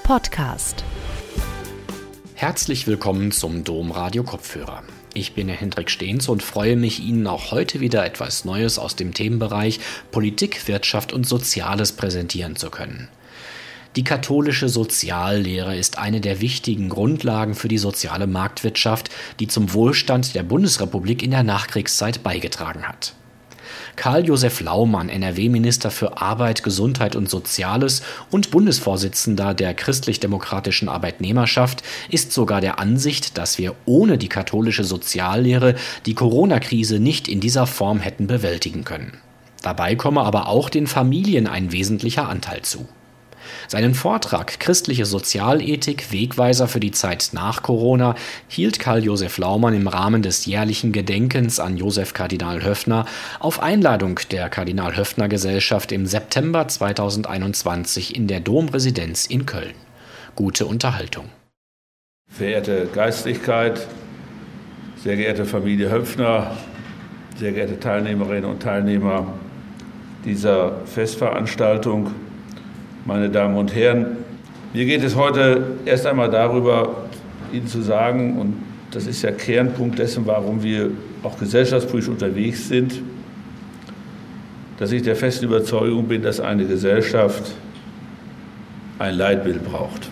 Podcast. Herzlich willkommen zum Domradio Kopfhörer. Ich bin Herr Hendrik Stehns und freue mich, Ihnen auch heute wieder etwas Neues aus dem Themenbereich Politik, Wirtschaft und Soziales präsentieren zu können. Die katholische Soziallehre ist eine der wichtigen Grundlagen für die soziale Marktwirtschaft, die zum Wohlstand der Bundesrepublik in der Nachkriegszeit beigetragen hat. Karl Josef Laumann, NRW-Minister für Arbeit, Gesundheit und Soziales und Bundesvorsitzender der christlich-demokratischen Arbeitnehmerschaft, ist sogar der Ansicht, dass wir ohne die katholische Soziallehre die Corona-Krise nicht in dieser Form hätten bewältigen können. Dabei komme aber auch den Familien ein wesentlicher Anteil zu. Seinen Vortrag Christliche Sozialethik, Wegweiser für die Zeit nach Corona hielt Karl Josef Laumann im Rahmen des jährlichen Gedenkens an Josef Kardinal Höffner auf Einladung der Kardinal-Höffner-Gesellschaft im September 2021 in der Domresidenz in Köln. Gute Unterhaltung. Verehrte Geistlichkeit, sehr geehrte Familie Höffner, sehr geehrte Teilnehmerinnen und Teilnehmer dieser Festveranstaltung, meine Damen und Herren, mir geht es heute erst einmal darüber, Ihnen zu sagen, und das ist ja Kernpunkt dessen, warum wir auch gesellschaftspolitisch unterwegs sind, dass ich der festen Überzeugung bin, dass eine Gesellschaft ein Leitbild braucht.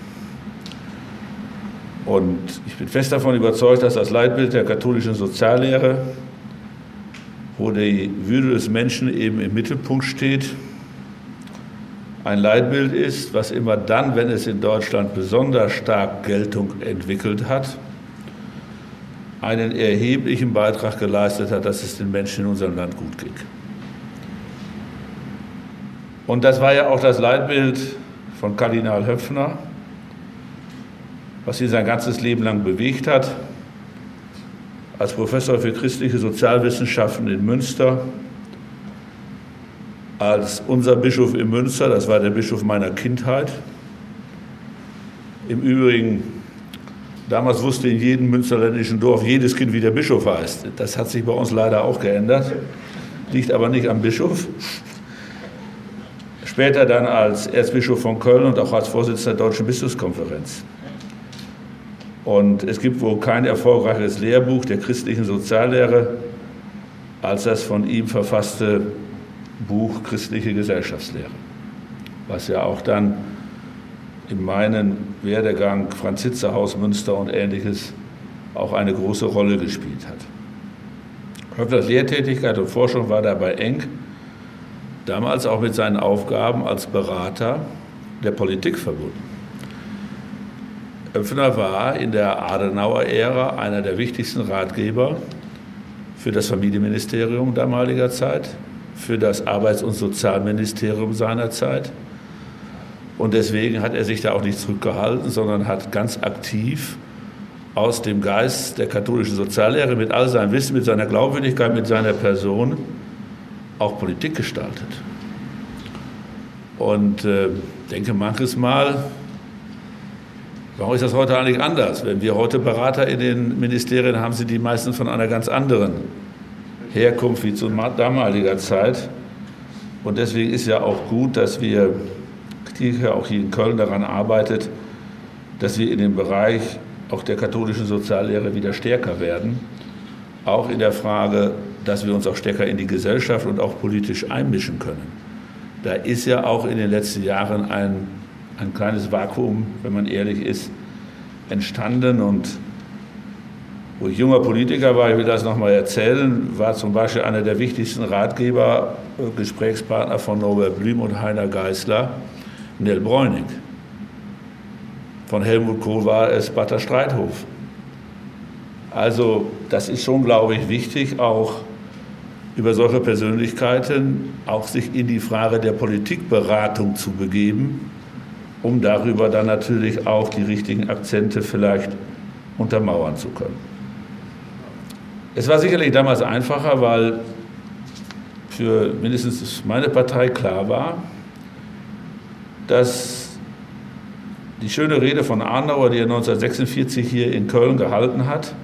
Und ich bin fest davon überzeugt, dass das Leitbild der katholischen Soziallehre, wo die Würde des Menschen eben im Mittelpunkt steht, ein Leitbild ist, was immer dann, wenn es in Deutschland besonders stark Geltung entwickelt hat, einen erheblichen Beitrag geleistet hat, dass es den Menschen in unserem Land gut ging. Und das war ja auch das Leitbild von Kardinal Höffner, was ihn sein ganzes Leben lang bewegt hat, als Professor für christliche Sozialwissenschaften in Münster, als unser Bischof in Münster, das war der Bischof meiner Kindheit. Im Übrigen, damals wusste in jedem münsterländischen Dorf jedes Kind, wie der Bischof heißt. Das hat sich bei uns leider auch geändert, liegt aber nicht am Bischof. Später dann als Erzbischof von Köln und auch als Vorsitzender der Deutschen Bischofskonferenz. Und es gibt wohl kein erfolgreiches Lehrbuch der christlichen Soziallehre als das von ihm verfasste Buch Christliche Gesellschaftslehre, was ja auch dann in meinem Werdegang Franz-Hitze-Haus Münster und Ähnliches auch eine große Rolle gespielt hat. Höffners Lehrtätigkeit und Forschung war dabei eng, damals auch mit seinen Aufgaben als Berater der Politik verbunden. Höffner war in der Adenauer-Ära einer der wichtigsten Ratgeber für das Familienministerium damaliger Zeit, für das Arbeits- und Sozialministerium seiner Zeit. Und deswegen hat er sich da auch nicht zurückgehalten, sondern hat ganz aktiv aus dem Geist der katholischen Soziallehre mit all seinem Wissen, mit seiner Glaubwürdigkeit, mit seiner Person auch Politik gestaltet. Und denke manches Mal, warum ist das heute eigentlich anders? Wenn wir heute Berater in den Ministerien haben, sind die meisten von einer ganz anderen Herkunft wie zu damaliger Zeit. Und deswegen ist ja auch gut, dass wir auch hier in Köln daran arbeitet, dass wir in dem Bereich auch der katholischen Soziallehre wieder stärker werden. Auch in der Frage, dass wir uns auch stärker in die Gesellschaft und auch politisch einmischen können. Da ist ja auch in den letzten Jahren ein kleines Vakuum, wenn man ehrlich ist, entstanden. Und wo ich junger Politiker war, ich will das nochmal erzählen, war zum Beispiel einer der wichtigsten Ratgeber, Gesprächspartner von Norbert Blüm und Heiner Geißler, Nell Bräunig. Von Helmut Kohl war es Batter Streithof. Also das ist schon, glaube ich, wichtig, auch über solche Persönlichkeiten auch sich in die Frage der Politikberatung zu begeben, um darüber dann natürlich auch die richtigen Akzente vielleicht untermauern zu können. Es war sicherlich damals einfacher, weil für mindestens meine Partei klar war, dass die schöne Rede von Adenauer, die er 1946 hier in Köln gehalten hat,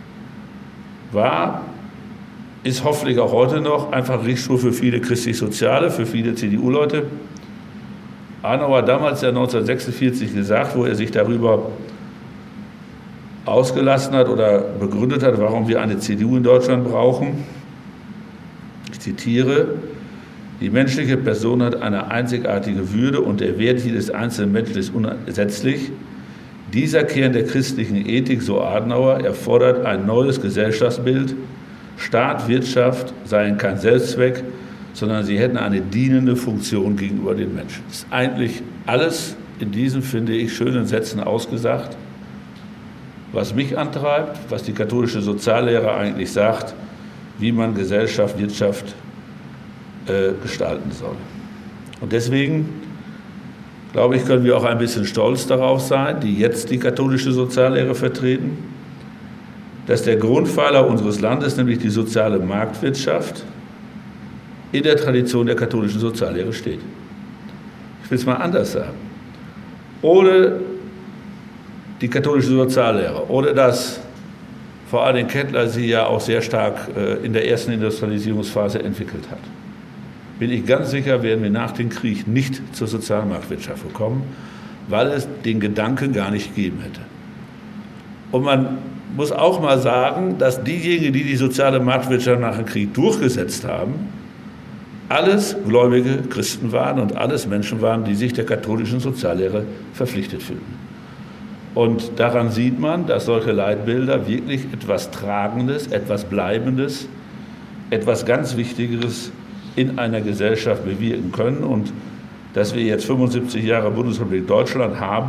ist hoffentlich auch heute noch einfach Richtschnur für viele christlich-Soziale, für viele CDU-Leute. Adenauer hat damals ja 1946 gesagt, wo er sich darüber ausgelassen hat oder begründet hat, warum wir eine CDU in Deutschland brauchen. Ich zitiere: Die menschliche Person hat eine einzigartige Würde und der Wert jedes einzelnen Menschen ist unersetzlich. Dieser Kern der christlichen Ethik, so Adenauer, erfordert ein neues Gesellschaftsbild. Staat, Wirtschaft seien kein Selbstzweck, sondern sie hätten eine dienende Funktion gegenüber den Menschen. Das ist eigentlich alles in diesen, finde ich, schönen Sätzen ausgesagt, was mich antreibt, was die katholische Soziallehre eigentlich sagt, wie man Gesellschaft, Wirtschaft gestalten soll. Und deswegen, glaube ich, können wir auch ein bisschen stolz darauf sein, die jetzt die katholische Soziallehre vertreten, dass der Grundpfeiler unseres Landes, nämlich die soziale Marktwirtschaft, in der Tradition der katholischen Soziallehre steht. Ich will es mal anders sagen. Ohne die katholische Soziallehre, ohne dass vor allem Kettler sie ja auch sehr stark in der ersten Industrialisierungsphase entwickelt hat, bin ich ganz sicher, werden wir nach dem Krieg nicht zur sozialen Marktwirtschaft gekommen, weil es den Gedanken gar nicht gegeben hätte. Und man muss auch mal sagen, dass diejenigen, die die soziale Marktwirtschaft nach dem Krieg durchgesetzt haben, alles gläubige Christen waren und alles Menschen waren, die sich der katholischen Soziallehre verpflichtet fühlten. Und daran sieht man, dass solche Leitbilder wirklich etwas Tragendes, etwas Bleibendes, etwas ganz Wichtigeres in einer Gesellschaft bewirken können und dass wir jetzt 75 Jahre Bundesrepublik Deutschland haben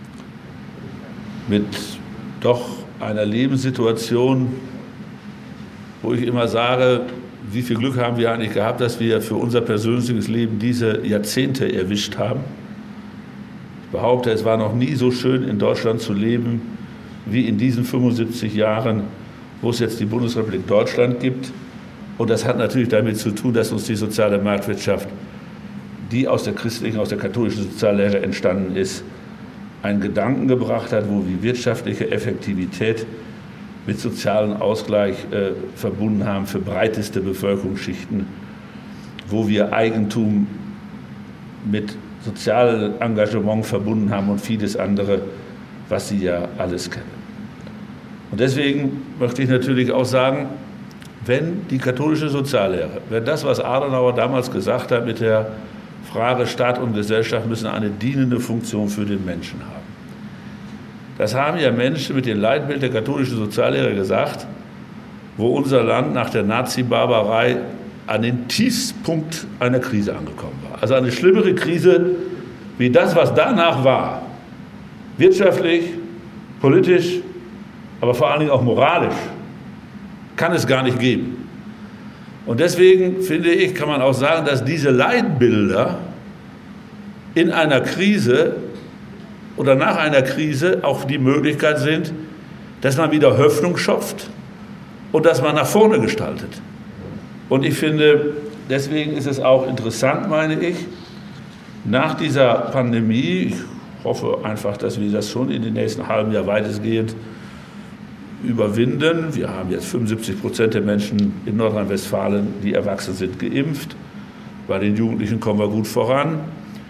mit doch einer Lebenssituation, wo ich immer sage, wie viel Glück haben wir eigentlich gehabt, dass wir für unser persönliches Leben diese Jahrzehnte erwischt haben. Ich behaupte, es war noch nie so schön in Deutschland zu leben wie in diesen 75 Jahren, wo es jetzt die Bundesrepublik Deutschland gibt. Und das hat natürlich damit zu tun, dass uns die soziale Marktwirtschaft, die aus der christlichen, aus der katholischen Soziallehre entstanden ist, einen Gedanken gebracht hat, wo wir wirtschaftliche Effektivität mit sozialem Ausgleich verbunden haben für breiteste Bevölkerungsschichten, wo wir Eigentum mit sozialem Engagement verbunden haben und vieles andere, was Sie ja alles kennen. Und deswegen möchte ich natürlich auch sagen, wenn die katholische Soziallehre, wenn das, was Adenauer damals gesagt hat mit der Frage Staat und Gesellschaft müssen eine dienende Funktion für den Menschen haben. Das haben ja Menschen mit dem Leitbild der katholischen Soziallehre gesagt, wo unser Land nach der Nazi-Barbarei an den Tiefstpunkt einer Krise angekommen war. Also eine schlimmere Krise wie das, was danach war. Wirtschaftlich, politisch, aber vor allen Dingen auch moralisch kann es gar nicht geben. Und deswegen, finde ich, kann man auch sagen, dass diese Leitbilder in einer Krise oder nach einer Krise auch die Möglichkeit sind, dass man wieder Hoffnung schöpft und dass man nach vorne gestaltet. Und ich finde, deswegen ist es auch interessant, meine ich, nach dieser Pandemie, ich hoffe einfach, dass wir das schon in den nächsten halben Jahr weitestgehend überwinden. Wir haben jetzt 75% der Menschen in Nordrhein-Westfalen, die erwachsen sind, geimpft. Bei den Jugendlichen kommen wir gut voran.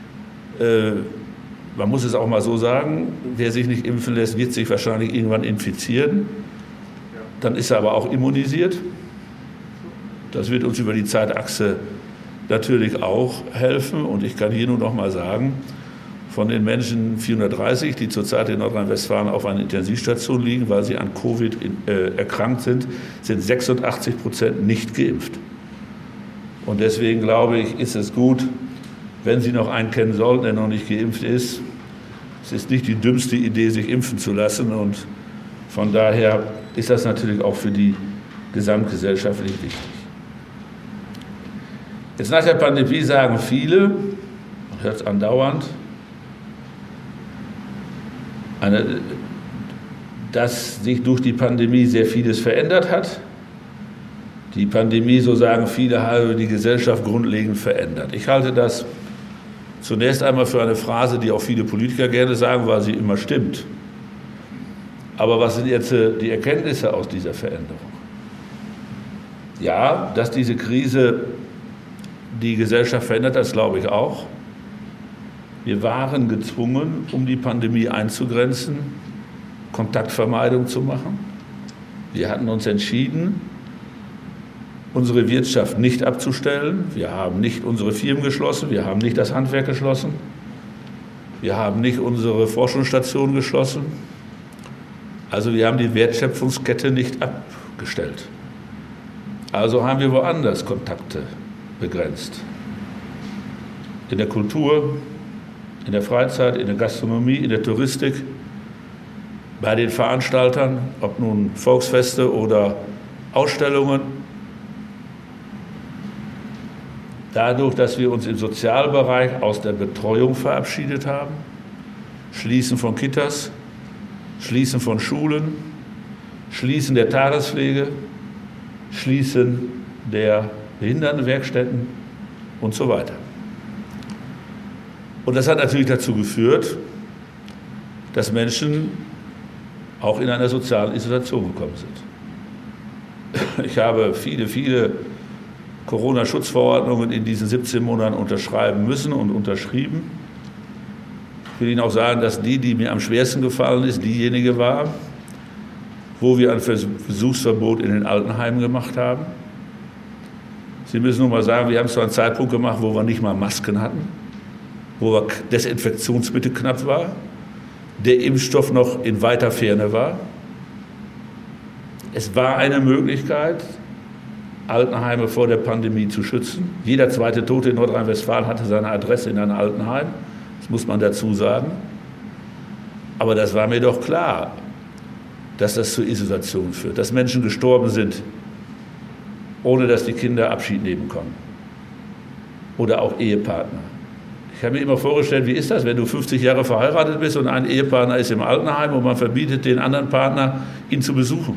Man muss es auch mal so sagen, wer sich nicht impfen lässt, wird sich wahrscheinlich irgendwann infizieren. Dann ist er aber auch immunisiert. Das wird uns über die Zeitachse natürlich auch helfen. Und ich kann hier nur noch mal sagen, von den Menschen 430, die zurzeit in Nordrhein-Westfalen auf einer Intensivstation liegen, weil sie an Covid erkrankt sind 86% nicht geimpft. Und deswegen glaube ich, ist es gut, wenn Sie noch einen kennen sollten, der noch nicht geimpft ist. Es ist nicht die dümmste Idee, sich impfen zu lassen. Und von daher ist das natürlich auch für die gesamtgesellschaftlich wichtig. Jetzt nach der Pandemie sagen viele, man hört es andauernd, dass sich durch die Pandemie sehr vieles verändert hat. Die Pandemie, so sagen viele, habe die Gesellschaft grundlegend verändert. Ich halte das zunächst einmal für eine Phrase, die auch viele Politiker gerne sagen, weil sie immer stimmt. Aber was sind jetzt die Erkenntnisse aus dieser Veränderung? Ja, dass diese Krise die Gesellschaft verändert, das glaube ich auch. Wir waren gezwungen, um die Pandemie einzugrenzen, Kontaktvermeidung zu machen. Wir hatten uns entschieden, unsere Wirtschaft nicht abzustellen. Wir haben nicht unsere Firmen geschlossen, wir haben nicht das Handwerk geschlossen, wir haben nicht unsere Forschungsstationen geschlossen. Also wir haben die Wertschöpfungskette nicht abgestellt. Also haben wir woanders Kontakte begrenzt. In der Kultur, in der Freizeit, in der Gastronomie, in der Touristik, bei den Veranstaltern, ob nun Volksfeste oder Ausstellungen. Dadurch, dass wir uns im Sozialbereich aus der Betreuung verabschiedet haben, Schließen von Kitas, Schließen von Schulen, Schließen der Tagespflege, Schließen der Behindertenwerkstätten und so weiter. Und das hat natürlich dazu geführt, dass Menschen auch in einer sozialen Isolation gekommen sind. Ich habe viele Corona-Schutzverordnungen in diesen 17 Monaten unterschreiben müssen und unterschrieben. Ich will Ihnen auch sagen, dass die mir am schwersten gefallen ist, diejenige war, wo wir ein Besuchsverbot in den Altenheimen gemacht haben. Sie müssen nur mal sagen, wir haben es zu einem Zeitpunkt gemacht, wo wir nicht mal Masken hatten, wo Desinfektionsmittel knapp war, der Impfstoff noch in weiter Ferne war. Es war eine Möglichkeit, Altenheime vor der Pandemie zu schützen. Jeder zweite Tote in Nordrhein-Westfalen hatte seine Adresse in einem Altenheim. Das muss man dazu sagen. Aber das war mir doch klar, dass das zur Isolation führt, dass Menschen gestorben sind, ohne dass die Kinder Abschied nehmen konnten. Oder auch Ehepartner. Ich habe mir immer vorgestellt, wie ist das, wenn du 50 Jahre verheiratet bist und ein Ehepartner ist im Altenheim und man verbietet den anderen Partner, ihn zu besuchen.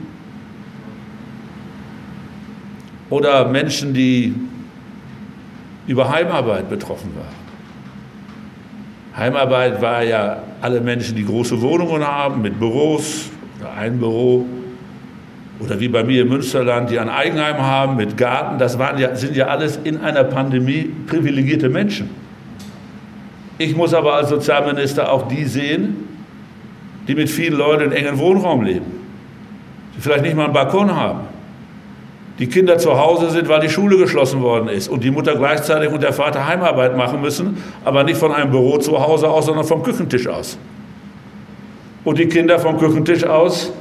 Oder Menschen, die über Heimarbeit betroffen waren. Heimarbeit war ja alle Menschen, die große Wohnungen haben, mit Büros oder ein Büro. Oder wie bei mir im Münsterland, die ein Eigenheim haben mit Garten. Das sind ja alles in einer Pandemie privilegierte Menschen. Ich muss aber als Sozialminister auch die sehen, die mit vielen Leuten in engen Wohnraum leben, die vielleicht nicht mal einen Balkon haben, die Kinder zu Hause sind, weil die Schule geschlossen worden ist und die Mutter gleichzeitig und der Vater Heimarbeit machen müssen, aber nicht von einem Büro zu Hause aus, sondern vom Küchentisch aus. Und die Kinder vom Küchentisch aus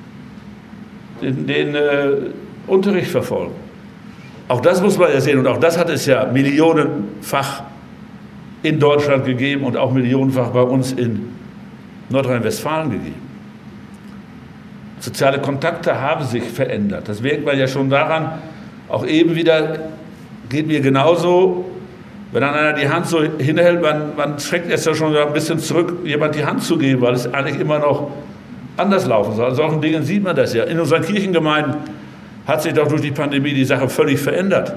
den Unterricht verfolgen. Auch das muss man ja sehen und auch das hat es ja millionenfach in Deutschland gegeben und auch millionenfach bei uns in Nordrhein-Westfalen gegeben. Soziale Kontakte haben sich verändert. Das merkt man ja schon daran, auch eben wieder, geht mir genauso, wenn dann einer die Hand so hinhält, man schreckt jetzt ja schon ein bisschen zurück, jemand die Hand zu geben, weil es eigentlich immer noch anders laufen soll. An solchen Dingen sieht man das ja. In unseren Kirchengemeinden hat sich doch durch die Pandemie die Sache völlig verändert.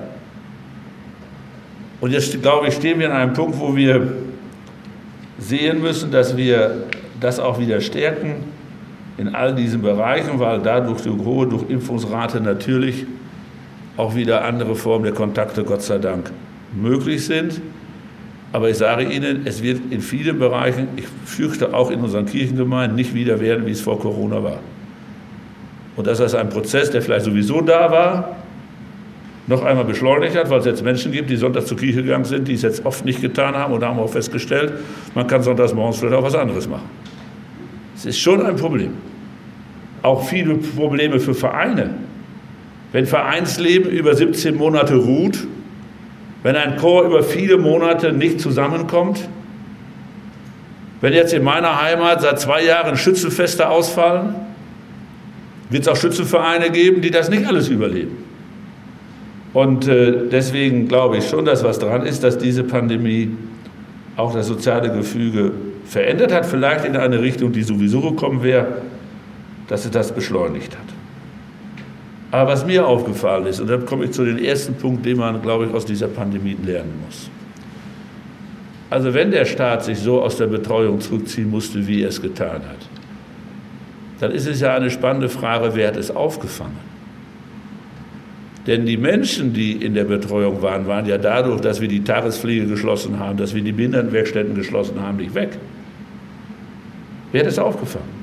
Und jetzt, glaube ich, stehen wir an einem Punkt, wo wir sehen müssen, dass wir das auch wieder stärken in all diesen Bereichen, weil dadurch die hohe Durchimpfungsrate natürlich auch wieder andere Formen der Kontakte, Gott sei Dank, möglich sind. Aber ich sage Ihnen, es wird in vielen Bereichen, ich fürchte auch in unseren Kirchengemeinden, nicht wieder werden, wie es vor Corona war. Und dass das ein Prozess, der vielleicht sowieso da war, noch einmal beschleunigt hat, weil es jetzt Menschen gibt, die sonntags zur Kirche gegangen sind, die es jetzt oft nicht getan haben und da haben wir auch festgestellt, man kann sonntags morgens vielleicht auch was anderes machen. Es ist schon ein Problem. Auch viele Probleme für Vereine. Wenn Vereinsleben über 17 Monate ruht, wenn ein Chor über viele Monate nicht zusammenkommt, wenn jetzt in meiner Heimat seit 2 Jahren Schützenfeste ausfallen, wird es auch Schützenvereine geben, die das nicht alles überleben. Und deswegen glaube ich schon, dass was dran ist, dass diese Pandemie auch das soziale Gefüge verändert hat, vielleicht in eine Richtung, die sowieso gekommen wäre, dass es das beschleunigt hat. Aber was mir aufgefallen ist, und dann komme ich zu dem ersten Punkt, den man, glaube ich, aus dieser Pandemie lernen muss. Also wenn der Staat sich so aus der Betreuung zurückziehen musste, wie er es getan hat, dann ist es ja eine spannende Frage, wer hat es aufgefangen? Denn die Menschen, die in der Betreuung waren, waren ja dadurch, dass wir die Tagespflege geschlossen haben, dass wir die Behindertenwerkstätten geschlossen haben, nicht weg. Wer hat es aufgefangen?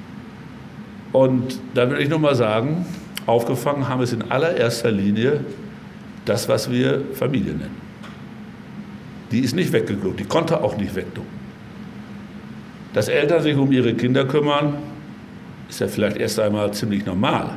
Und da will ich nur mal sagen, aufgefangen haben es in allererster Linie das, was wir Familie nennen. Die ist nicht weggeguckt, die konnte auch nicht wegducken. Dass Eltern sich um ihre Kinder kümmern, ist ja vielleicht erst einmal ziemlich normal.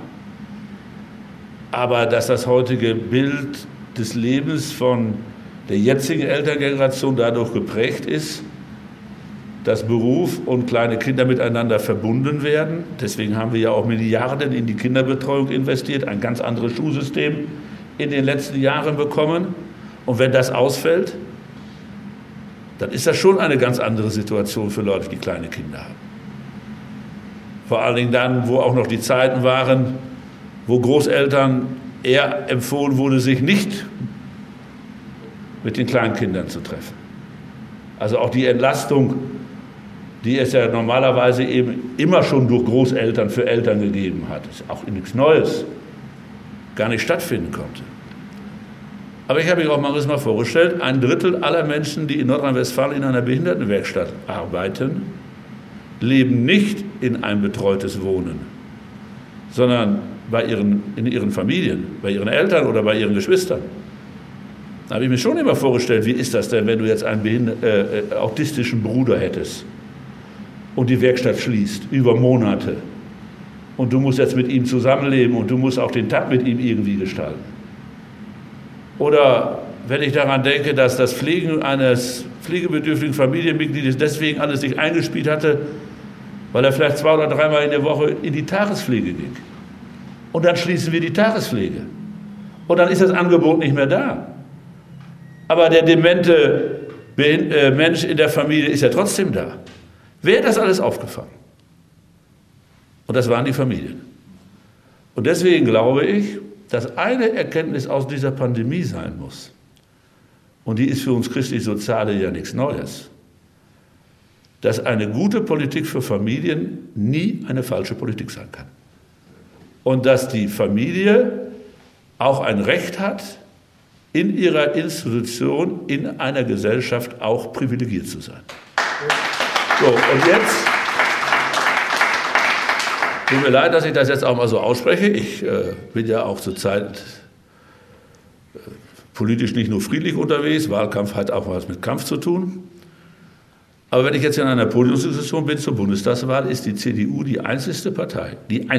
Aber dass das heutige Bild des Lebens von der jetzigen Elterngeneration dadurch geprägt ist, dass Beruf und kleine Kinder miteinander verbunden werden. Deswegen haben wir ja auch Milliarden in die Kinderbetreuung investiert, ein ganz anderes Schulsystem in den letzten Jahren bekommen. Und wenn das ausfällt, dann ist das schon eine ganz andere Situation für Leute, die kleine Kinder haben. Vor allen Dingen dann, wo auch noch die Zeiten waren, wo Großeltern eher empfohlen wurde, sich nicht mit den kleinen Kindern zu treffen. Also auch die Entlastung, die es ja normalerweise eben immer schon durch Großeltern für Eltern gegeben hat, ist auch nichts Neues, gar nicht stattfinden konnte. Aber ich habe mir auch mal vorgestellt, 1/3 aller Menschen, die in Nordrhein-Westfalen in einer Behindertenwerkstatt arbeiten, leben nicht in ein betreutes Wohnen, sondern in ihren Familien, bei ihren Eltern oder bei ihren Geschwistern. Da habe ich mir schon immer vorgestellt, wie ist das denn, wenn du jetzt einen autistischen Bruder hättest und die Werkstatt schließt über Monate und du musst jetzt mit ihm zusammenleben und du musst auch den Tag mit ihm irgendwie gestalten. Oder wenn ich daran denke, dass das Pflegen eines pflegebedürftigen Familienmitgliedes deswegen alles nicht eingespielt hatte, weil er vielleicht 2 oder 3 Mal in der Woche in die Tagespflege ging. Und dann schließen wir die Tagespflege. Und dann ist das Angebot nicht mehr da. Aber der demente Mensch in der Familie ist ja trotzdem da. Wer hat das alles aufgefangen? Und das waren die Familien. Und deswegen glaube ich, dass eine Erkenntnis aus dieser Pandemie sein muss, und die ist für uns Christlich-Soziale ja nichts Neues, dass eine gute Politik für Familien nie eine falsche Politik sein kann. Und dass die Familie auch ein Recht hat, in ihrer Institution, in einer Gesellschaft auch privilegiert zu sein. So, und jetzt, tut mir leid, dass ich das jetzt auch mal so ausspreche. Ich bin ja auch zurzeit politisch nicht nur friedlich unterwegs. Wahlkampf hat auch was mit Kampf zu tun. Aber wenn ich jetzt in einer Podiumsdiskussion bin zur Bundestagswahl, ist die CDU die einzigste Partei,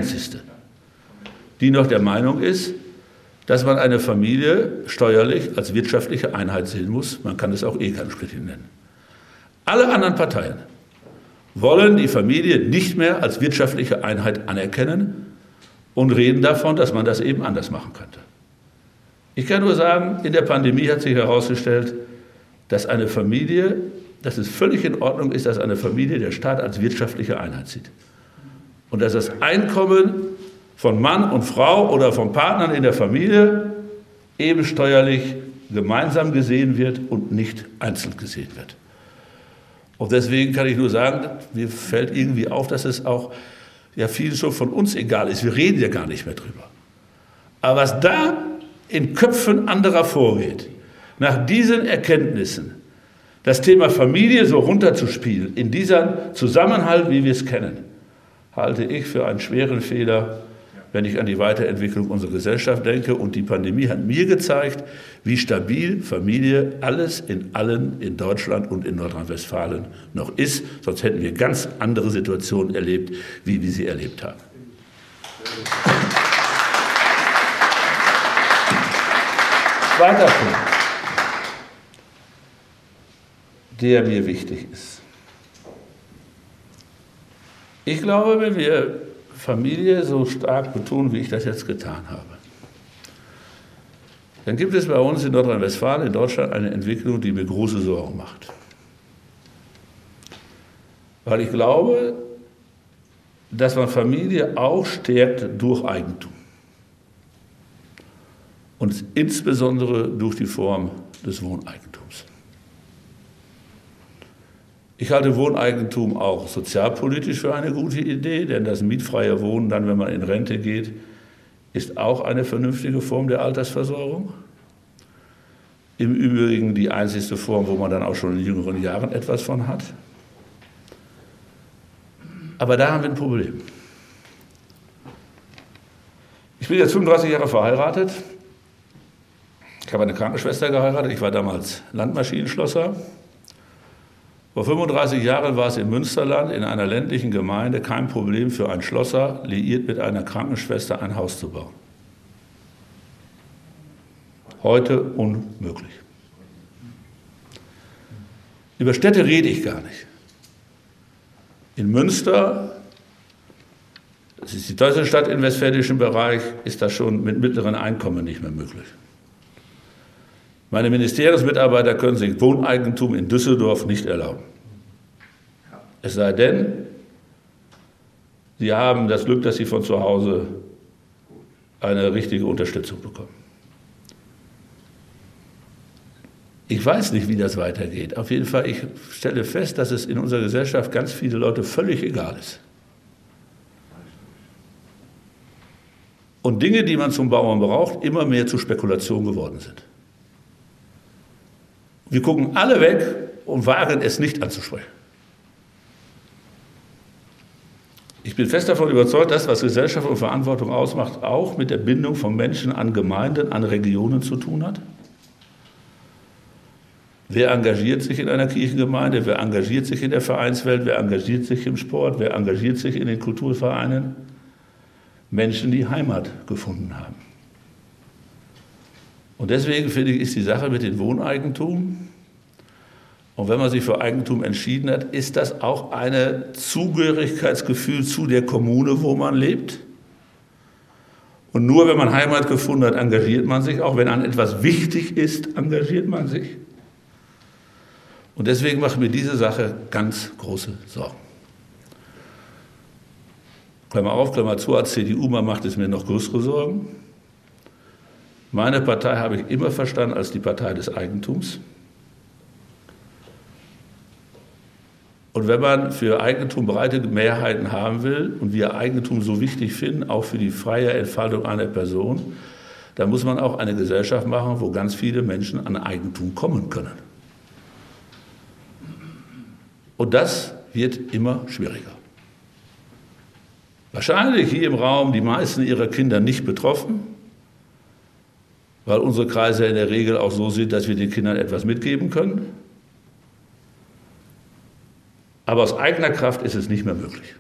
die noch der Meinung ist, dass man eine Familie steuerlich als wirtschaftliche Einheit sehen muss. Man kann es auch Ehegattensplitting nennen. Alle anderen Parteien wollen die Familie nicht mehr als wirtschaftliche Einheit anerkennen und reden davon, dass man das eben anders machen könnte. Ich kann nur sagen, in der Pandemie hat sich herausgestellt, dass es völlig in Ordnung ist, dass eine Familie der Staat als wirtschaftliche Einheit sieht. Und dass das Einkommen von Mann und Frau oder von Partnern in der Familie eben steuerlich gemeinsam gesehen wird und nicht einzeln gesehen wird. Und deswegen kann ich nur sagen, mir fällt irgendwie auf, dass es auch vielen schon von uns egal ist. Wir reden ja gar nicht mehr drüber. Aber was da in Köpfen anderer vorgeht, nach diesen Erkenntnissen, das Thema Familie so runterzuspielen, in diesem Zusammenhalt, wie wir es kennen, halte ich für einen schweren Fehler, wenn ich an die Weiterentwicklung unserer Gesellschaft denke. Und die Pandemie hat mir gezeigt, wie stabil Familie alles in allen in Deutschland und in Nordrhein-Westfalen noch ist. Sonst hätten wir ganz andere Situationen erlebt, wie wir sie erlebt haben. Zweiter Punkt, der mir wichtig ist. Ich glaube, wenn wir Familie so stark betonen, wie ich das jetzt getan habe, dann gibt es bei uns in Nordrhein-Westfalen, in Deutschland, eine Entwicklung, die mir große Sorgen macht. Weil ich glaube, dass man Familie auch stärkt durch Eigentum. Und insbesondere durch die Form des Wohneigentums. Ich halte Wohneigentum auch sozialpolitisch für eine gute Idee, denn das mietfreie Wohnen dann, wenn man in Rente geht, ist auch eine vernünftige Form der Altersversorgung. Im Übrigen die einzigste Form, wo man dann auch schon in jüngeren Jahren etwas von hat. Aber da haben wir ein Problem. Ich bin jetzt 35 Jahre verheiratet. Ich habe eine Krankenschwester geheiratet. Ich war damals Landmaschinenschlosser. Vor 35 Jahren war es im Münsterland in einer ländlichen Gemeinde kein Problem für einen Schlosser, liiert mit einer Krankenschwester, ein Haus zu bauen. Heute unmöglich. Über Städte rede ich gar nicht. In Münster, das ist die teuerste Stadt im westfälischen Bereich, ist das schon mit mittleren Einkommen nicht mehr möglich. Meine Ministeriumsmitarbeiter können sich Wohneigentum in Düsseldorf nicht erlauben. Es sei denn, sie haben das Glück, dass sie von zu Hause eine richtige Unterstützung bekommen. Ich weiß nicht, wie das weitergeht. Auf jeden Fall, ich stelle fest, dass es in unserer Gesellschaft ganz viele Leute völlig egal ist. Und Dinge, die man zum Bauern braucht, immer mehr zur Spekulation geworden sind. Wir gucken alle weg und wagen es nicht anzusprechen. Ich bin fest davon überzeugt, dass, was Gesellschaft und Verantwortung ausmacht, auch mit der Bindung von Menschen an Gemeinden, an Regionen zu tun hat. Wer engagiert sich in einer Kirchengemeinde? Wer engagiert sich in der Vereinswelt? Wer engagiert sich im Sport? Wer engagiert sich in den Kulturvereinen? Menschen, die Heimat gefunden haben. Und deswegen finde ich, ist die Sache mit dem Wohneigentum, und wenn man sich für Eigentum entschieden hat, ist das auch ein Zugehörigkeitsgefühl zu der Kommune, wo man lebt. Und nur wenn man Heimat gefunden hat, engagiert man sich. Auch wenn einem etwas wichtig ist, engagiert man sich. Und deswegen macht mir diese Sache ganz große Sorgen. Klammer auf, Klammer zu, als CDU-Mann macht es mir noch größere Sorgen. Meine Partei habe ich immer verstanden als die Partei des Eigentums. Und wenn man für Eigentum breite Mehrheiten haben will und wir Eigentum so wichtig finden, auch für die freie Entfaltung einer Person, dann muss man auch eine Gesellschaft machen, wo ganz viele Menschen an Eigentum kommen können. Und das wird immer schwieriger. Wahrscheinlich hier im Raum die meisten ihrer Kinder nicht betroffen, weil unsere Kreise in der Regel auch so sind, dass wir den Kindern etwas mitgeben können. Aber aus eigener Kraft ist es nicht mehr möglich.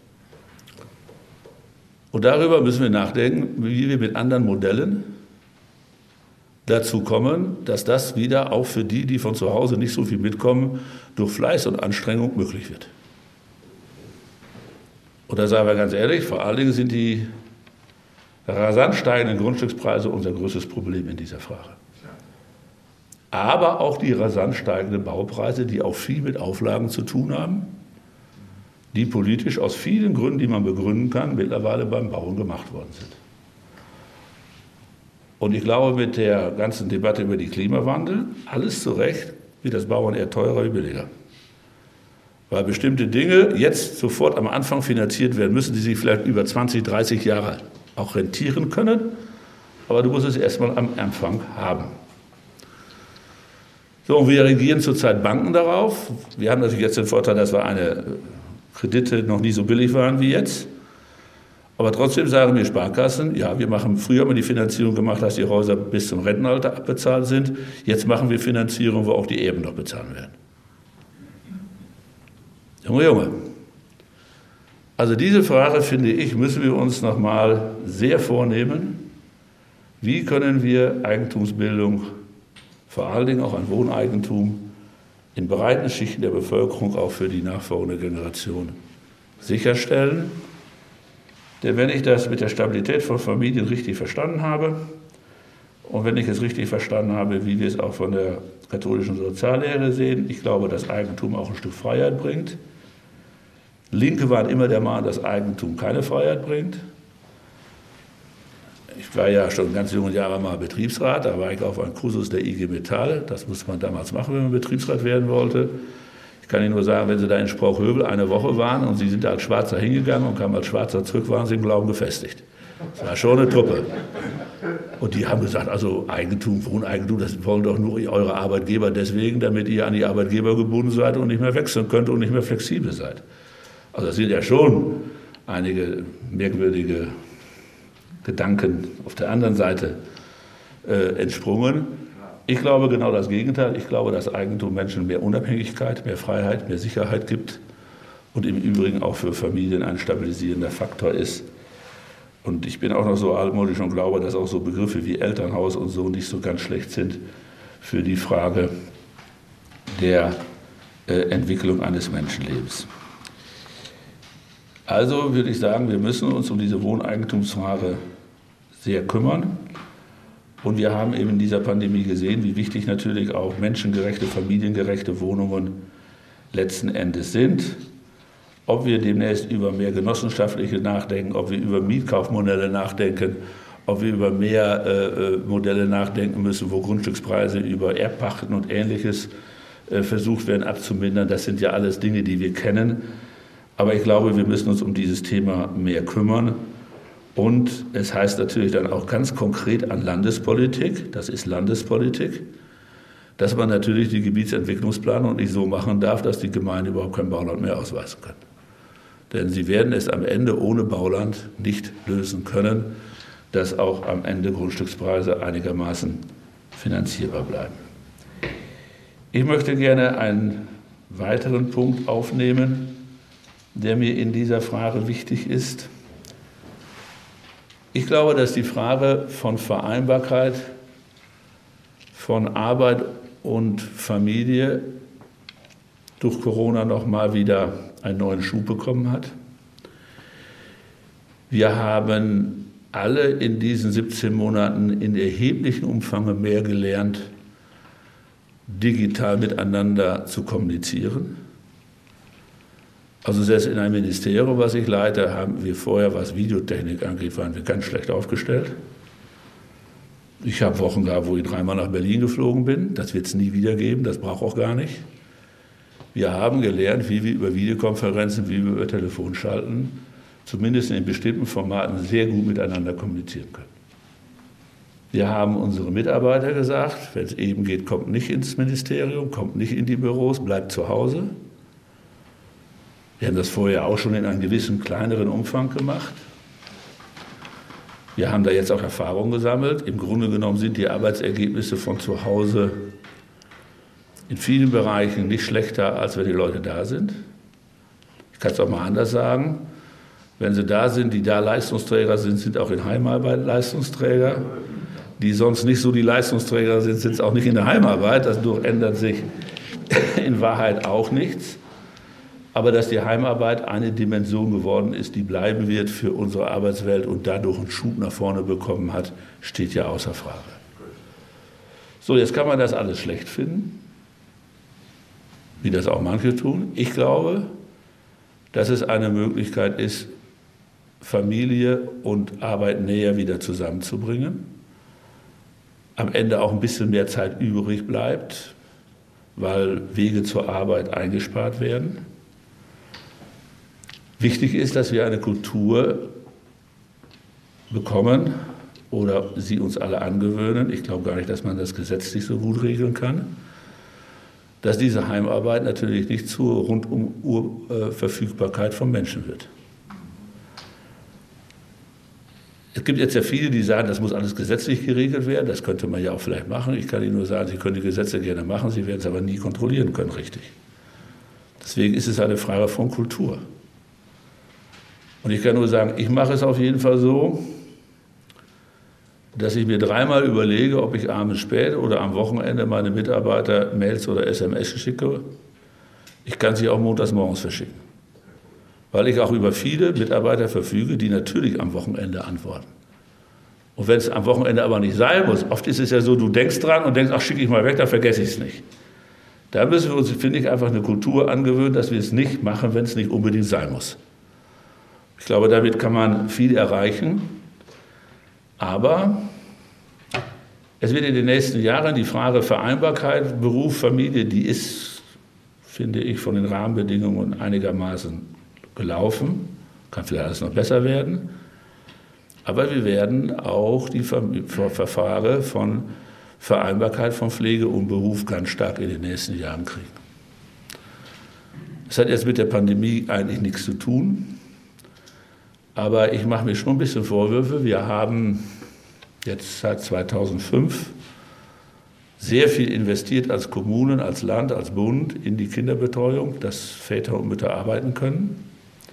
Und darüber müssen wir nachdenken, wie wir mit anderen Modellen dazu kommen, dass das wieder auch für die, die von zu Hause nicht so viel mitkommen, durch Fleiß und Anstrengung möglich wird. Und da sagen wir ganz ehrlich, vor allen Dingen sind die rasant steigenden Grundstückspreise unser größtes Problem in dieser Frage. Aber auch die rasant steigenden Baupreise, die auch viel mit Auflagen zu tun haben, die politisch aus vielen Gründen, die man begründen kann, mittlerweile beim Bauen gemacht worden sind. Und ich glaube, mit der ganzen Debatte über den Klimawandel, alles zu Recht, wird das Bauen eher teurer wie billiger. Weil bestimmte Dinge jetzt sofort am Anfang finanziert werden müssen, die sich vielleicht über 20, 30 Jahre auch rentieren können. Aber du musst es erstmal am Anfang haben. So, und wir reagieren zurzeit Banken darauf. Wir haben natürlich jetzt den Vorteil, dass Kredite noch nie so billig waren wie jetzt. Aber trotzdem sagen wir Sparkassen, ja, früher haben wir die Finanzierung gemacht, dass die Häuser bis zum Rentenalter abbezahlt sind. Jetzt machen wir Finanzierung, wo auch die Erben noch bezahlen werden. Junge. Also diese Frage, finde ich, müssen wir uns nochmal sehr vornehmen. Wie können wir Eigentumsbildung, vor allen Dingen auch an Wohneigentum, in breiten Schichten der Bevölkerung auch für die nachfolgende Generation sicherstellen? Denn wenn ich das mit der Stabilität von Familien richtig verstanden habe und wenn ich es richtig verstanden habe, wie wir es auch von der katholischen Soziallehre sehen, ich glaube, dass Eigentum auch ein Stück Freiheit bringt. Linke waren immer der Meinung, dass Eigentum keine Freiheit bringt. Ich war ja schon in ganz jungen Jahren mal Betriebsrat, da war ich auf einem Kursus der IG Metall. Das musste man damals machen, wenn man Betriebsrat werden wollte. Ich kann Ihnen nur sagen, wenn Sie da in Sprauchhövel eine Woche waren und Sie sind als Schwarzer hingegangen und kamen als Schwarzer zurück, waren Sie im Glauben gefestigt. Das war schon eine Truppe. Und die haben gesagt, also Eigentum, Wohneigentum, das wollen doch nur eure Arbeitgeber deswegen, damit ihr an die Arbeitgeber gebunden seid und nicht mehr wechseln könnt und nicht mehr flexibel seid. Also das sind ja schon einige merkwürdige Gedanken auf der anderen Seite entsprungen. Ich glaube genau das Gegenteil. Ich glaube, dass Eigentum Menschen mehr Unabhängigkeit, mehr Freiheit, mehr Sicherheit gibt und im Übrigen auch für Familien ein stabilisierender Faktor ist. Und ich bin auch noch so altmodisch und glaube, dass auch so Begriffe wie Elternhaus und so nicht so ganz schlecht sind für die Frage der Entwicklung eines Menschenlebens. Also würde ich sagen, wir müssen uns um diese Wohneigentumsfrage sehr kümmern. Und wir haben eben in dieser Pandemie gesehen, wie wichtig natürlich auch menschengerechte, familiengerechte Wohnungen letzten Endes sind. Ob wir demnächst über mehr genossenschaftliche nachdenken, ob wir über Mietkaufmodelle nachdenken, ob wir über mehr Modelle nachdenken müssen, wo Grundstückspreise über Erbpachten und Ähnliches versucht werden abzumindern. Das sind ja alles Dinge, die wir kennen. Aber ich glaube, wir müssen uns um dieses Thema mehr kümmern. Und es heißt natürlich dann auch ganz konkret an Landespolitik, das ist Landespolitik, dass man natürlich die Gebietsentwicklungsplanung nicht so machen darf, dass die Gemeinden überhaupt kein Bauland mehr ausweisen können. Denn sie werden es am Ende ohne Bauland nicht lösen können, dass auch am Ende Grundstückspreise einigermaßen finanzierbar bleiben. Ich möchte gerne einen weiteren Punkt aufnehmen, der mir in dieser Frage wichtig ist. Ich glaube, dass die Frage von Vereinbarkeit von Arbeit und Familie durch Corona noch mal wieder einen neuen Schub bekommen hat. Wir haben alle in diesen 17 Monaten in erheblichem Umfang mehr gelernt, digital miteinander zu kommunizieren. Also selbst in einem Ministerium, was ich leite, haben wir vorher, was Videotechnik angeht, waren wir ganz schlecht aufgestellt. Ich habe Wochen gehabt, wo ich 3-mal nach Berlin geflogen bin. Das wird es nie wieder geben, das braucht auch gar nicht. Wir haben gelernt, wie wir über Videokonferenzen, wie wir über Telefonschalten, zumindest in bestimmten Formaten, sehr gut miteinander kommunizieren können. Wir haben unsere Mitarbeiter gesagt, wenn es eben geht, kommt nicht ins Ministerium, kommt nicht in die Büros, bleibt zu Hause. Wir haben das vorher auch schon in einem gewissen kleineren Umfang gemacht. Wir haben da jetzt auch Erfahrungen gesammelt. Im Grunde genommen sind die Arbeitsergebnisse von zu Hause in vielen Bereichen nicht schlechter, als wenn die Leute da sind. Ich kann es auch mal anders sagen. Wenn sie da sind, die da Leistungsträger sind, sind auch in Heimarbeit Leistungsträger. Die sonst nicht so die Leistungsträger sind, sind es auch nicht in der Heimarbeit. Dadurch ändert sich in Wahrheit auch nichts. Aber dass die Heimarbeit eine Dimension geworden ist, die bleiben wird für unsere Arbeitswelt und dadurch einen Schub nach vorne bekommen hat, steht ja außer Frage. So, jetzt kann man das alles schlecht finden, wie das auch manche tun. Ich glaube, dass es eine Möglichkeit ist, Familie und Arbeit näher wieder zusammenzubringen. Am Ende auch ein bisschen mehr Zeit übrig bleibt, weil Wege zur Arbeit eingespart werden. Wichtig ist, dass wir eine Kultur bekommen oder sie uns alle angewöhnen. Ich glaube gar nicht, dass man das gesetzlich so gut regeln kann. Dass diese Heimarbeit natürlich nicht zur Rundum-Verfügbarkeit von Menschen wird. Es gibt jetzt ja viele, die sagen, das muss alles gesetzlich geregelt werden. Das könnte man ja auch vielleicht machen. Ich kann Ihnen nur sagen, Sie können die Gesetze gerne machen, Sie werden es aber nie kontrollieren können, richtig. Deswegen ist es eine Frage von Kultur. Und ich kann nur sagen, ich mache es auf jeden Fall so, dass ich mir 3-mal überlege, ob ich abends spät oder am Wochenende meine Mitarbeiter Mails oder SMS schicke. Ich kann sie auch montags morgens verschicken. Weil ich auch über viele Mitarbeiter verfüge, die natürlich am Wochenende antworten. Und wenn es am Wochenende aber nicht sein muss, oft ist es ja so, du denkst dran und denkst, ach, schicke ich mal weg, dann vergesse ich es nicht. Da müssen wir uns, finde ich, einfach eine Kultur angewöhnen, dass wir es nicht machen, wenn es nicht unbedingt sein muss. Ich glaube, damit kann man viel erreichen. Aber es wird in den nächsten Jahren die Frage Vereinbarkeit, Beruf, Familie, die ist, finde ich, von den Rahmenbedingungen einigermaßen gelaufen. Kann vielleicht alles noch besser werden. Aber wir werden auch die Verfahren von Vereinbarkeit von Pflege und Beruf ganz stark in den nächsten Jahren kriegen. Das hat jetzt mit der Pandemie eigentlich nichts zu tun. Aber ich mache mir schon ein bisschen Vorwürfe. Wir haben jetzt seit 2005 sehr viel investiert als Kommunen, als Land, als Bund in die Kinderbetreuung, dass Väter und Mütter arbeiten können.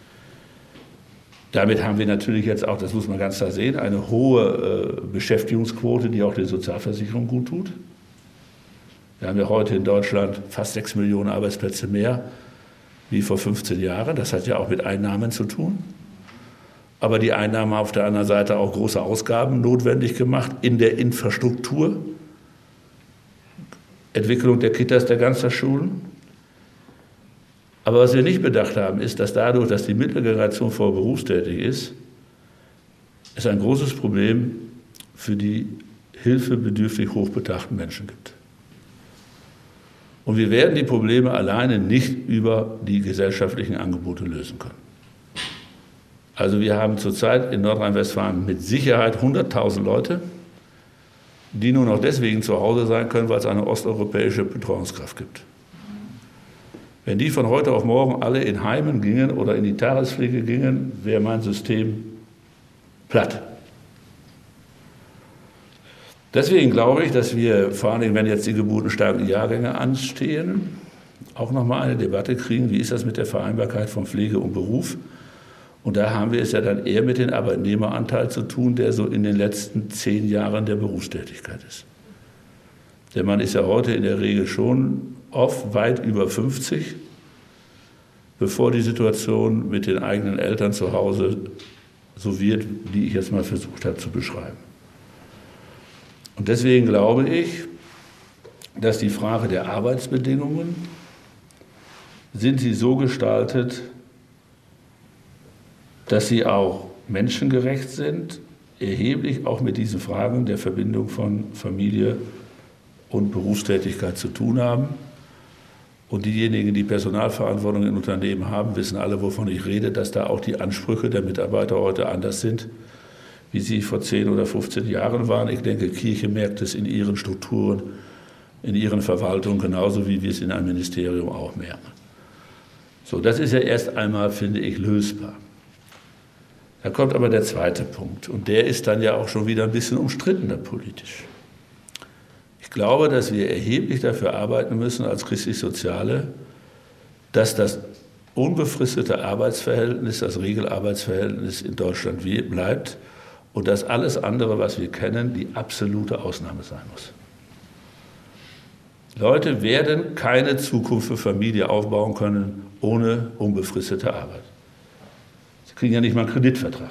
Damit haben wir natürlich jetzt auch, das muss man ganz klar sehen, eine hohe Beschäftigungsquote, die auch der Sozialversicherung gut tut. Wir haben ja heute in Deutschland fast 6 Millionen Arbeitsplätze mehr wie vor 15 Jahren. Das hat ja auch mit Einnahmen zu tun. Aber die Einnahmen haben auf der anderen Seite auch große Ausgaben notwendig gemacht in der Infrastruktur, Entwicklung der Kitas, der Ganztagsschulen. Aber was wir nicht bedacht haben, ist, dass dadurch, dass die Mittelgeneration vorberufstätig ist, es ein großes Problem für die hilfebedürftig hochbetagten Menschen gibt. Und wir werden die Probleme alleine nicht über die gesellschaftlichen Angebote lösen können. Also wir haben zurzeit in Nordrhein-Westfalen mit Sicherheit 100.000 Leute, die nur noch deswegen zu Hause sein können, weil es eine osteuropäische Betreuungskraft gibt. Wenn die von heute auf morgen alle in Heimen gingen oder in die Tagespflege gingen, wäre mein System platt. Deswegen glaube ich, dass wir, vor allem wenn jetzt die geburtenstarken Jahrgänge anstehen, auch nochmal eine Debatte kriegen, wie ist das mit der Vereinbarkeit von Pflege und Beruf. Und da haben wir es ja dann eher mit dem Arbeitnehmeranteil zu tun, der so in den letzten 10 Jahren der Berufstätigkeit ist. Der Mann ist ja heute in der Regel schon oft weit über 50, bevor die Situation mit den eigenen Eltern zu Hause so wird, wie ich jetzt mal versucht habe zu beschreiben. Und deswegen glaube ich, dass die Frage der Arbeitsbedingungen, sind sie so gestaltet, dass sie auch menschengerecht sind, erheblich auch mit diesen Fragen der Verbindung von Familie und Berufstätigkeit zu tun haben. Und diejenigen, die Personalverantwortung in Unternehmen haben, wissen alle, wovon ich rede, dass da auch die Ansprüche der Mitarbeiter heute anders sind, wie sie vor 10 oder 15 Jahren waren. Ich denke, Kirche merkt es in ihren Strukturen, in ihren Verwaltungen, genauso wie wir es in einem Ministerium auch merken. So, das ist ja erst einmal, finde ich, lösbar. Da kommt aber der zweite Punkt, und der ist dann ja auch schon wieder ein bisschen umstrittener politisch. Ich glaube, dass wir erheblich dafür arbeiten müssen als Christlich-Soziale, dass das unbefristete Arbeitsverhältnis, das Regelarbeitsverhältnis in Deutschland bleibt und dass alles andere, was wir kennen, die absolute Ausnahme sein muss. Leute werden keine Zukunft für Familie aufbauen können ohne unbefristete Arbeit. Sie kriegen ja nicht mal einen Kreditvertrag.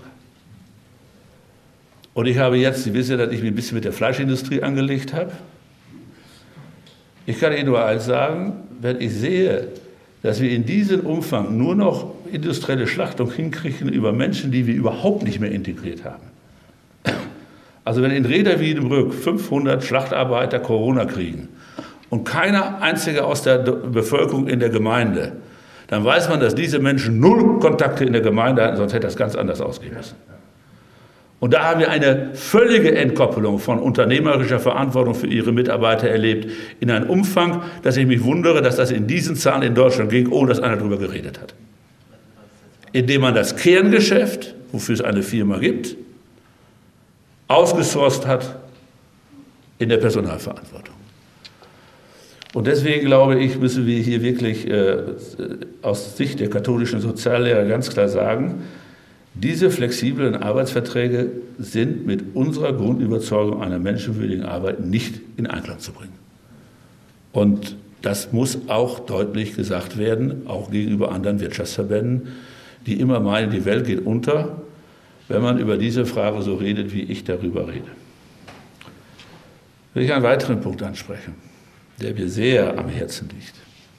Und ich habe jetzt, Sie wissen ja, dass ich mich ein bisschen mit der Fleischindustrie angelegt habe. Ich kann Ihnen nur eins sagen, wenn ich sehe, dass wir in diesem Umfang nur noch industrielle Schlachtung hinkriegen über Menschen, die wir überhaupt nicht mehr integriert haben. Also wenn in Reda-Wiedenbrück 500 Schlachtarbeiter Corona kriegen und keiner einzige aus der Bevölkerung in der Gemeinde, dann weiß man, dass diese Menschen 0 Kontakte in der Gemeinde hatten, sonst hätte das ganz anders ausgehen müssen. Und da haben wir eine völlige Entkoppelung von unternehmerischer Verantwortung für ihre Mitarbeiter erlebt, in einem Umfang, dass ich mich wundere, dass das in diesen Zahlen in Deutschland ging, ohne dass einer darüber geredet hat. Indem man das Kerngeschäft, wofür es eine Firma gibt, ausgesourcet hat in der Personalverantwortung. Und deswegen glaube ich, müssen wir hier wirklich aus Sicht der katholischen Soziallehrer ganz klar sagen, diese flexiblen Arbeitsverträge sind mit unserer Grundüberzeugung einer menschenwürdigen Arbeit nicht in Einklang zu bringen. Und das muss auch deutlich gesagt werden, auch gegenüber anderen Wirtschaftsverbänden, die immer meinen, die Welt geht unter, wenn man über diese Frage so redet, wie ich darüber rede. Will ich einen weiteren Punkt ansprechen, der mir sehr am Herzen liegt.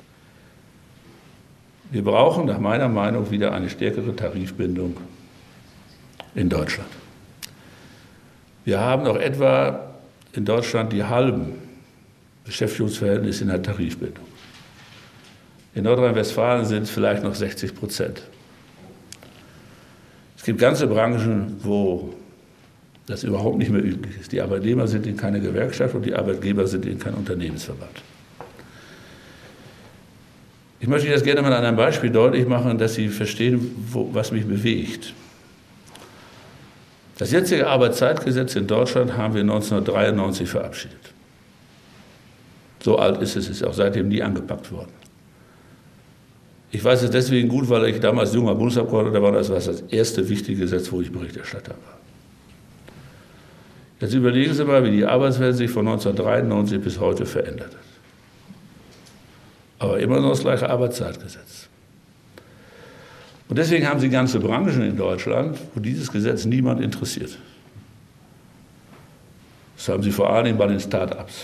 Wir brauchen nach meiner Meinung wieder eine stärkere Tarifbindung in Deutschland. Wir haben noch etwa in Deutschland die halben Beschäftigungsverhältnisse in der Tarifbindung. In Nordrhein-Westfalen sind es vielleicht noch 60%. Es gibt ganze Branchen, wo das überhaupt nicht mehr üblich ist. Die Arbeitnehmer sind in keine Gewerkschaft und die Arbeitgeber sind in kein Unternehmensverband. Ich möchte das gerne mal an einem Beispiel deutlich machen, dass Sie verstehen, was mich bewegt. Das jetzige Arbeitszeitgesetz in Deutschland haben wir 1993 verabschiedet. So alt ist es, ist auch seitdem nie angepackt worden. Ich weiß es deswegen gut, weil ich damals junger Bundesabgeordneter war, das war das erste wichtige Gesetz, wo ich Berichterstatter war. Jetzt überlegen Sie mal, wie die Arbeitswelt sich von 1993 bis heute verändert hat. Aber immer noch das gleiche Arbeitszeitgesetz. Und deswegen haben Sie ganze Branchen in Deutschland, wo dieses Gesetz niemand interessiert. Das haben Sie vor allem bei den Start-ups.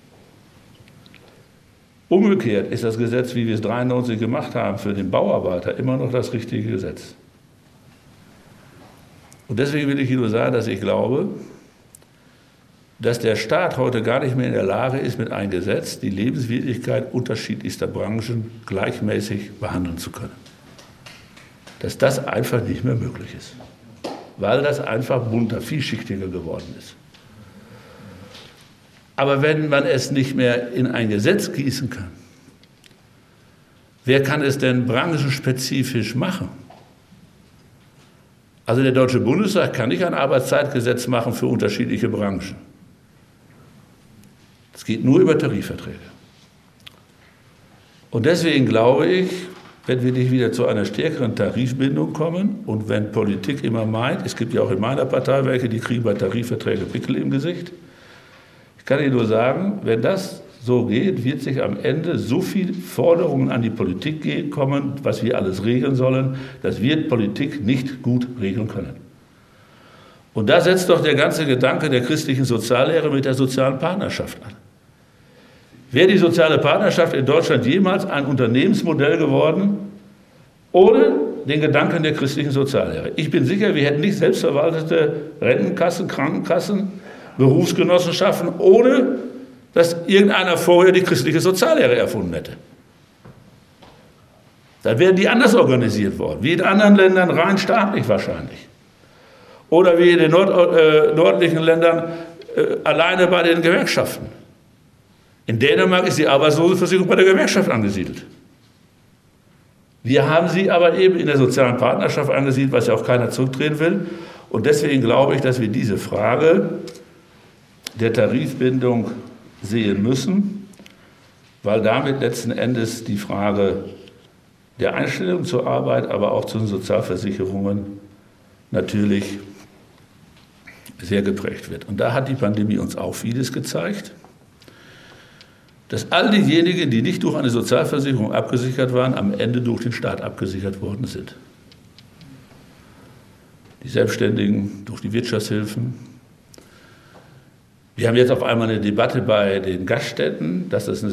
Umgekehrt ist das Gesetz, wie wir es 1993 gemacht haben, für den Bauarbeiter immer noch das richtige Gesetz. Und deswegen will ich Ihnen nur sagen, dass ich glaube, dass der Staat heute gar nicht mehr in der Lage ist, mit einem Gesetz die Lebenswirklichkeit unterschiedlichster Branchen gleichmäßig behandeln zu können. Dass das einfach nicht mehr möglich ist, weil das einfach bunter, vielschichtiger geworden ist. Aber wenn man es nicht mehr in ein Gesetz gießen kann, wer kann es denn branchenspezifisch machen? Also der Deutsche Bundestag kann nicht ein Arbeitszeitgesetz machen für unterschiedliche Branchen. Es geht nur über Tarifverträge. Und deswegen glaube ich, wenn wir nicht wieder zu einer stärkeren Tarifbindung kommen und wenn Politik immer meint, es gibt ja auch in meiner Partei welche, die kriegen bei Tarifverträgen Pickel im Gesicht. Ich kann Ihnen nur sagen, wenn das so geht, wird sich am Ende so viele Forderungen an die Politik kommen, was wir alles regeln sollen, das wird Politik nicht gut regeln können. Und da setzt doch der ganze Gedanke der christlichen Soziallehre mit der sozialen Partnerschaft an. Wäre die soziale Partnerschaft in Deutschland jemals ein Unternehmensmodell geworden, ohne den Gedanken der christlichen Soziallehre? Ich bin sicher, wir hätten nicht selbstverwaltete Rentenkassen, Krankenkassen, Berufsgenossenschaften, ohne dass irgendeiner vorher die christliche Soziallehre erfunden hätte. Dann wären die anders organisiert worden, wie in anderen Ländern rein staatlich wahrscheinlich. Oder wie in den nördlichen Ländern alleine bei den Gewerkschaften. In Dänemark ist die Arbeitslosenversicherung bei der Gewerkschaft angesiedelt. Wir haben sie aber eben in der sozialen Partnerschaft angesiedelt, was ja auch keiner zurückdrehen will. Und deswegen glaube ich, dass wir diese Frage der Tarifbindung sehen müssen, weil damit letzten Endes die Frage der Einstellung zur Arbeit, aber auch zu den Sozialversicherungen natürlich sehr geprägt wird. Und da hat die Pandemie uns auch vieles gezeigt, dass all diejenigen, die nicht durch eine Sozialversicherung abgesichert waren, am Ende durch den Staat abgesichert worden sind. Die Selbstständigen durch die Wirtschaftshilfen. Wir haben jetzt auf einmal eine Debatte bei den Gaststätten, dass das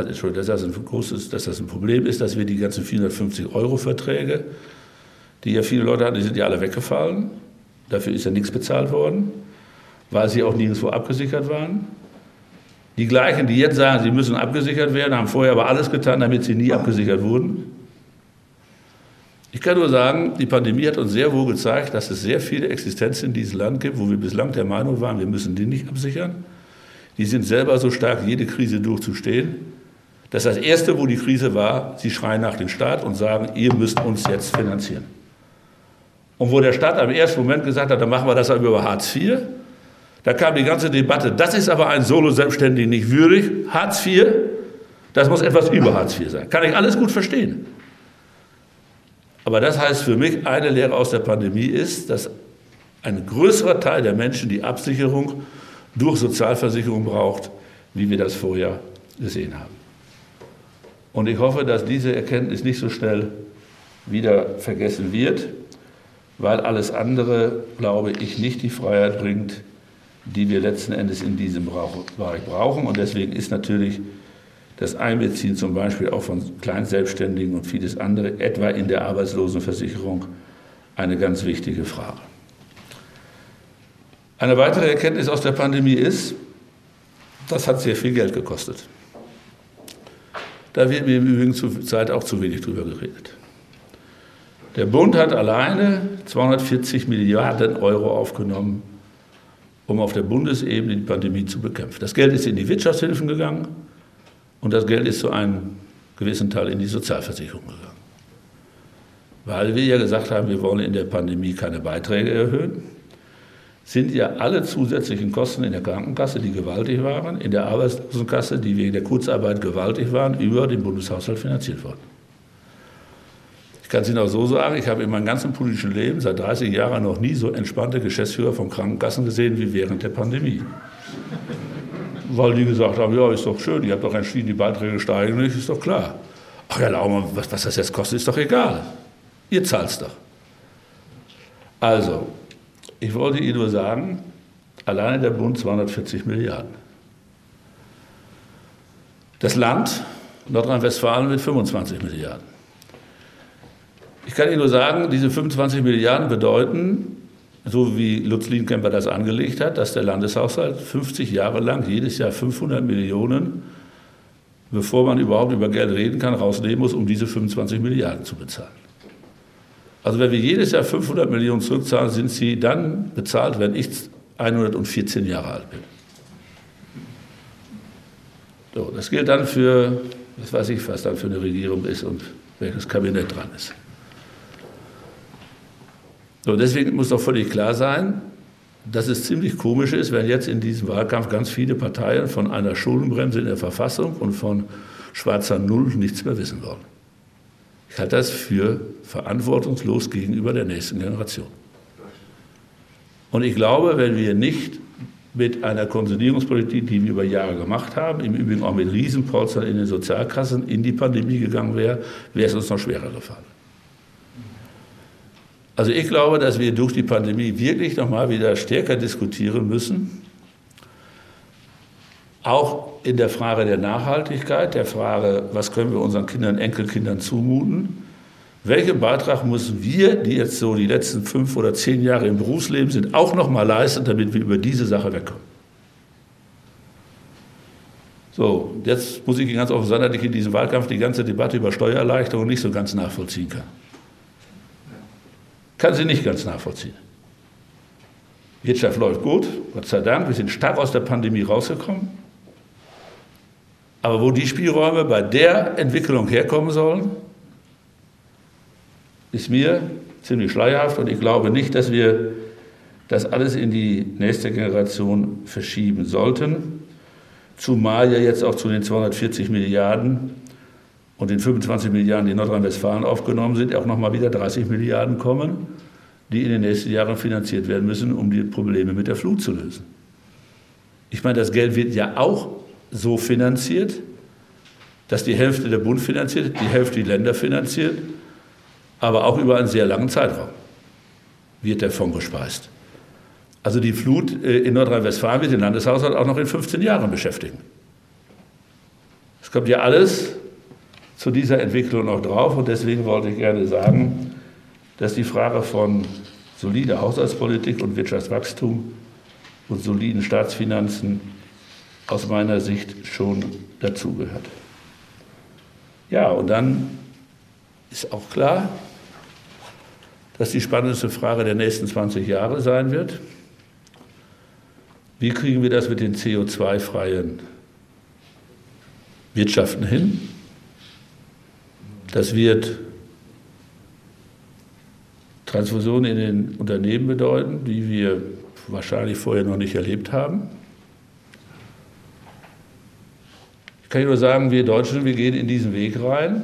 ein Problem ist, dass wir die ganzen 450-Euro-Verträge, die ja viele Leute hatten, die sind ja alle weggefallen. Dafür ist ja nichts bezahlt worden, weil sie auch nirgendwo abgesichert waren. Die gleichen, die jetzt sagen, sie müssen abgesichert werden, haben vorher aber alles getan, damit sie nie abgesichert wurden. Ich kann nur sagen, die Pandemie hat uns sehr wohl gezeigt, dass es sehr viele Existenzen in diesem Land gibt, wo wir bislang der Meinung waren, wir müssen die nicht absichern. Die sind selber so stark, jede Krise durchzustehen. Das ist das Erste, wo die Krise war, sie schreien nach dem Staat und sagen, ihr müsst uns jetzt finanzieren. Und wo der Staat am ersten Moment gesagt hat, dann machen wir das aber über Hartz IV, da kam die ganze Debatte, das ist aber ein Solo-Selbstständigen nicht würdig. Hartz IV, das muss etwas über Hartz IV sein. Kann ich alles gut verstehen. Aber das heißt für mich, eine Lehre aus der Pandemie ist, dass ein größerer Teil der Menschen die Absicherung durch Sozialversicherung braucht, wie wir das vorher gesehen haben. Und ich hoffe, dass diese Erkenntnis nicht so schnell wieder vergessen wird, weil alles andere, glaube ich, nicht die Freiheit bringt, die wir letzten Endes in diesem Bereich brauchen. Und deswegen ist natürlich das Einbeziehen zum Beispiel auch von Kleinselbstständigen und vieles andere, etwa in der Arbeitslosenversicherung, eine ganz wichtige Frage. Eine weitere Erkenntnis aus der Pandemie ist, das hat sehr viel Geld gekostet. Da wird mir im Übrigen zurzeit auch zu wenig drüber geredet. Der Bund hat alleine 240 Milliarden Euro aufgenommen um auf der Bundesebene die Pandemie zu bekämpfen. Das Geld ist in die Wirtschaftshilfen gegangen und das Geld ist zu einem gewissen Teil in die Sozialversicherung gegangen. Weil wir ja gesagt haben, wir wollen in der Pandemie keine Beiträge erhöhen, sind ja alle zusätzlichen Kosten in der Krankenkasse, die gewaltig waren, in der Arbeitslosenkasse, die wegen der Kurzarbeit gewaltig waren, über den Bundeshaushalt finanziert worden. Ich kann es Ihnen auch so sagen, ich habe in meinem ganzen politischen Leben, seit 30 Jahren, noch nie so entspannte Geschäftsführer von Krankenkassen gesehen wie während der Pandemie. Weil die gesagt haben, ja, ist doch schön, ihr habt doch entschieden, die Beiträge steigen nicht, ist doch klar. Ach ja, Laumann, was das jetzt kostet, ist doch egal. Ihr zahlt's doch. Also, ich wollte Ihnen nur sagen, alleine der Bund 240 Milliarden. Das Land Nordrhein-Westfalen mit 25 Milliarden. Ich kann Ihnen nur sagen, diese 25 Milliarden bedeuten, so wie Lutz Lienkemper das angelegt hat, dass der Landeshaushalt 50 Jahre lang jedes Jahr 500 Millionen, bevor man überhaupt über Geld reden kann, rausnehmen muss, um diese 25 Milliarden zu bezahlen. Also wenn wir jedes Jahr 500 Millionen zurückzahlen, sind sie dann bezahlt, wenn ich 114 Jahre alt bin. So, das gilt dann für, was weiß ich, was dann für eine Regierung ist und welches Kabinett dran ist. So, deswegen muss doch völlig klar sein, dass es ziemlich komisch ist, wenn jetzt in diesem Wahlkampf ganz viele Parteien von einer Schuldenbremse in der Verfassung und von schwarzer Null nichts mehr wissen wollen. Ich halte das für verantwortungslos gegenüber der nächsten Generation. Und ich glaube, wenn wir nicht mit einer Konsolidierungspolitik, die wir über Jahre gemacht haben, im Übrigen auch mit Riesenpolstern in den Sozialkassen, in die Pandemie gegangen wäre, wäre es uns noch schwerer gefallen. Also ich glaube, dass wir durch die Pandemie wirklich noch mal wieder stärker diskutieren müssen, auch in der Frage der Nachhaltigkeit, der Frage, was können wir unseren Kindern, Enkelkindern zumuten, welchen Beitrag müssen wir, die jetzt so die letzten 5 oder 10 Jahre im Berufsleben sind, auch noch mal leisten, damit wir über diese Sache wegkommen. So, jetzt muss ich Ihnen ganz offen sagen, dass ich in diesem Wahlkampf die ganze Debatte über Steuererleichterung nicht so ganz nachvollziehen kann. Kann sie nicht ganz nachvollziehen. Wirtschaft läuft gut, Gott sei Dank, wir sind stark aus der Pandemie rausgekommen. Aber wo die Spielräume bei der Entwicklung herkommen sollen, ist mir ziemlich schleierhaft und ich glaube nicht, dass wir das alles in die nächste Generation verschieben sollten. Zumal ja jetzt auch zu den 240 Milliarden und den 25 Milliarden, die in Nordrhein-Westfalen aufgenommen sind, auch nochmal wieder 30 Milliarden kommen, die in den nächsten Jahren finanziert werden müssen, um die Probleme mit der Flut zu lösen. Ich meine, das Geld wird ja auch so finanziert, dass die Hälfte der Bund finanziert, die Hälfte die Länder finanziert, aber auch über einen sehr langen Zeitraum wird der Fonds gespeist. Also die Flut in Nordrhein-Westfalen wird den Landeshaushalt auch noch in 15 Jahren beschäftigen. Es kommt ja alles zu dieser Entwicklung noch drauf und deswegen wollte ich gerne sagen, dass die Frage von solider Haushaltspolitik und Wirtschaftswachstum und soliden Staatsfinanzen aus meiner Sicht schon dazugehört. Ja, und dann ist auch klar, dass die spannendste Frage der nächsten 20 Jahre sein wird. Wie kriegen wir das mit den CO2-freien Wirtschaften hin? Das wird Transfusionen in den Unternehmen bedeuten, die wir wahrscheinlich vorher noch nicht erlebt haben. Ich kann nur sagen, wir Deutschen, wir gehen in diesen Weg rein.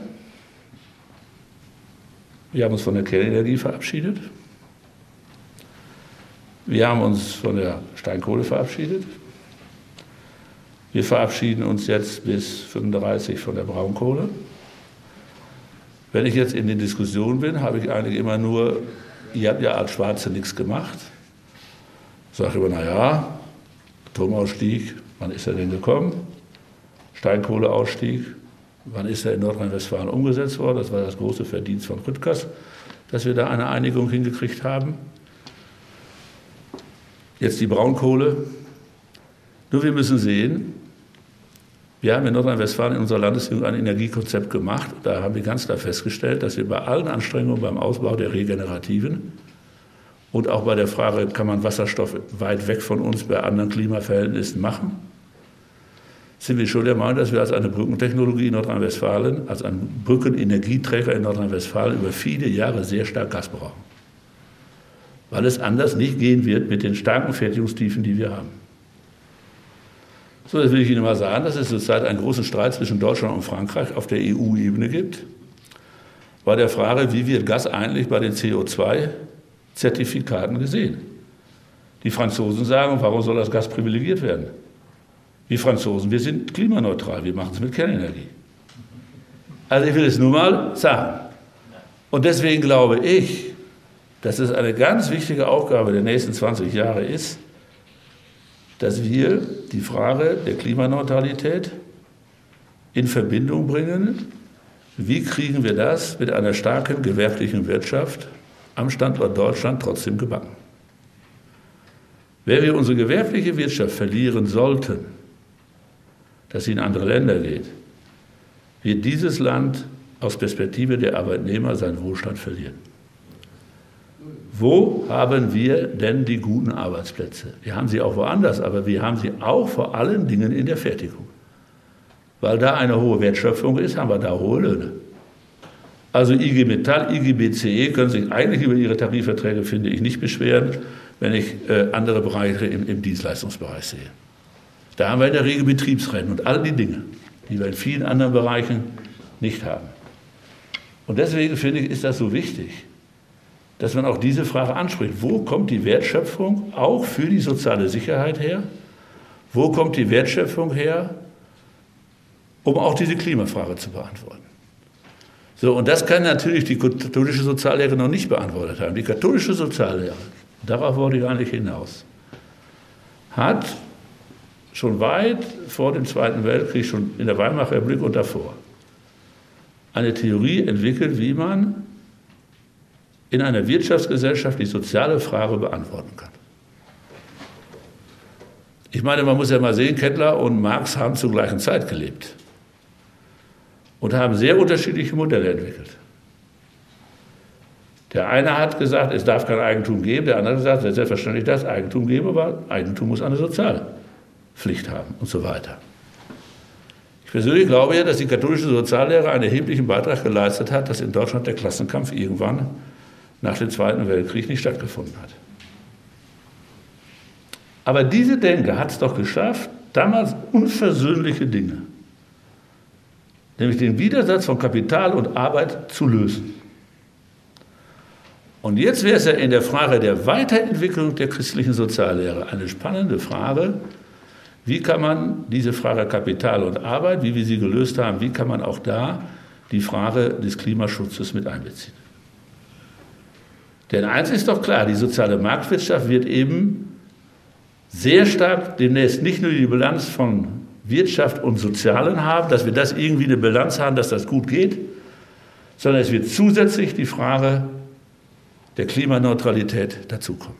Wir haben uns von der Kernenergie verabschiedet. Wir haben uns von der Steinkohle verabschiedet. Wir verabschieden uns jetzt bis 1935 von der Braunkohle. Wenn ich jetzt in den Diskussionen bin, habe ich eigentlich immer nur, ihr habt ja als Schwarze nichts gemacht. Ich sage immer, naja, Atomausstieg, wann ist er denn gekommen? Steinkohleausstieg, wann ist er in Nordrhein-Westfalen umgesetzt worden? Das war das große Verdienst von Rüttgers, dass wir da eine Einigung hingekriegt haben. Jetzt die Braunkohle. Nur wir müssen sehen, wir haben in Nordrhein-Westfalen in unserer Landesregierung ein Energiekonzept gemacht. Da haben wir ganz klar festgestellt, dass wir bei allen Anstrengungen beim Ausbau der Regenerativen und auch bei der Frage, kann man Wasserstoff weit weg von uns bei anderen Klimaverhältnissen machen, sind wir schon der Meinung, dass wir als eine Brückentechnologie in Nordrhein-Westfalen, als ein Brückenenergieträger in Nordrhein-Westfalen über viele Jahre sehr stark Gas brauchen. Weil es anders nicht gehen wird mit den starken Fertigungstiefen, die wir haben. So, jetzt will ich Ihnen mal sagen, dass es zurzeit einen großen Streit zwischen Deutschland und Frankreich auf der EU-Ebene gibt, bei der Frage, wie wird Gas eigentlich bei den CO2-Zertifikaten gesehen. Die Franzosen sagen, warum soll das Gas privilegiert werden? Die Franzosen, wir sind klimaneutral, wir machen es mit Kernenergie. Also ich will es nur mal sagen. Und deswegen glaube ich, dass es eine ganz wichtige Aufgabe der nächsten 20 Jahre ist, dass wir die Frage der Klimaneutralität in Verbindung bringen. Wie kriegen wir das mit einer starken gewerblichen Wirtschaft am Standort Deutschland trotzdem gebacken? Wenn wir unsere gewerbliche Wirtschaft verlieren sollten, dass sie in andere Länder geht, wird dieses Land aus Perspektive der Arbeitnehmer seinen Wohlstand verlieren. Wo haben wir denn die guten Arbeitsplätze? Wir haben sie auch woanders, aber wir haben sie auch vor allen Dingen in der Fertigung. Weil da eine hohe Wertschöpfung ist, haben wir da hohe Löhne. Also IG Metall, IG BCE können sich eigentlich über ihre Tarifverträge, finde ich, nicht beschweren, wenn ich andere Bereiche im Dienstleistungsbereich sehe. Da haben wir in der Regel Betriebsrenten und all die Dinge, die wir in vielen anderen Bereichen nicht haben. Und deswegen finde ich, ist das so wichtig, dass man auch diese Frage anspricht. Wo kommt die Wertschöpfung auch für die soziale Sicherheit her? Wo kommt die Wertschöpfung her, um auch diese Klimafrage zu beantworten? So, und das kann natürlich die katholische Soziallehre noch nicht beantwortet haben. Die katholische Soziallehre, darauf wollte ich eigentlich hinaus, hat schon weit vor dem Zweiten Weltkrieg, schon in der Weimarer Republik und davor, eine Theorie entwickelt, wie man in einer Wirtschaftsgesellschaft die soziale Frage beantworten kann. Ich meine, man muss ja mal sehen, Kettler und Marx haben zur gleichen Zeit gelebt und haben sehr unterschiedliche Modelle entwickelt. Der eine hat gesagt, es darf kein Eigentum geben, der andere hat gesagt, selbstverständlich das Eigentum geben, aber Eigentum muss eine Sozialpflicht haben und so weiter. Ich persönlich glaube ja, dass die katholische Soziallehre einen erheblichen Beitrag geleistet hat, dass in Deutschland der Klassenkampf irgendwann nach dem Zweiten Weltkrieg nicht stattgefunden hat. Aber diese Denke hat es doch geschafft, damals unversöhnliche Dinge, nämlich den Widersatz von Kapital und Arbeit zu lösen. Und jetzt wäre es ja in der Frage der Weiterentwicklung der christlichen Soziallehre eine spannende Frage, wie kann man diese Frage Kapital und Arbeit, wie wir sie gelöst haben, wie kann man auch da die Frage des Klimaschutzes mit einbeziehen? Denn eins ist doch klar, die soziale Marktwirtschaft wird eben sehr stark demnächst nicht nur die Bilanz von Wirtschaft und Sozialen haben, dass wir das irgendwie eine Bilanz haben, dass das gut geht, sondern es wird zusätzlich die Frage der Klimaneutralität dazukommen.